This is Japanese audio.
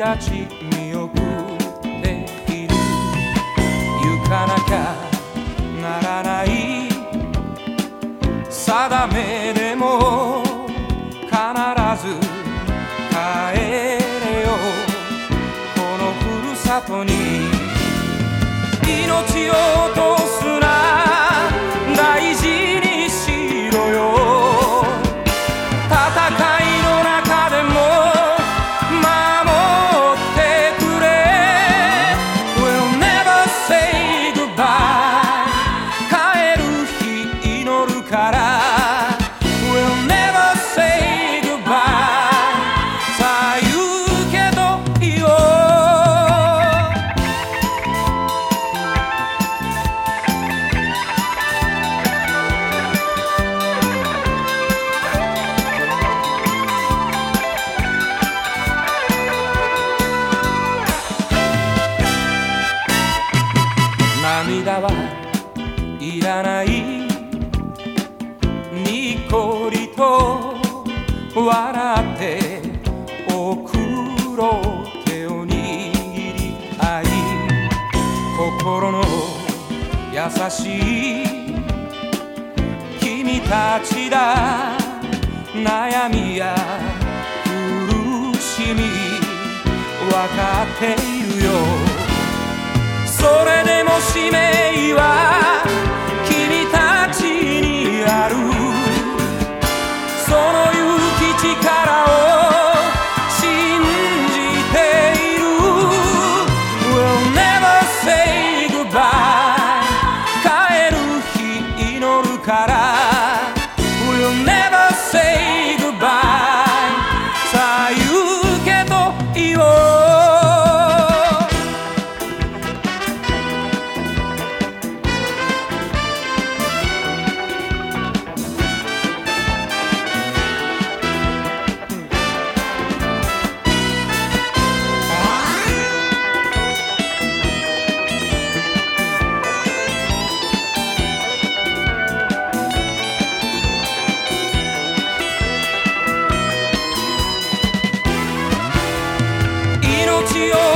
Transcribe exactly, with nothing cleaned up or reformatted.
立ち見送っている。行かなきゃならない定めでも必ず帰れよこのふるさとに。命を落とすな大事にしろよ。戦いの中でも守ってくれ。 We'll never say goodbye 帰る日祈るから。 We'll never say goodbye さあ言うけどいいよ。涙はいらないにっこりと笑って送ろう手を握り合い。心の優しい君たちだ。悩みや苦しみ分かっているよ。それでも使命は君たちにある。その勇気力を信じている。 We'll never say goodbye 帰る日祈るから。 We'll never say goodbye さあ言うけどいいよ。命を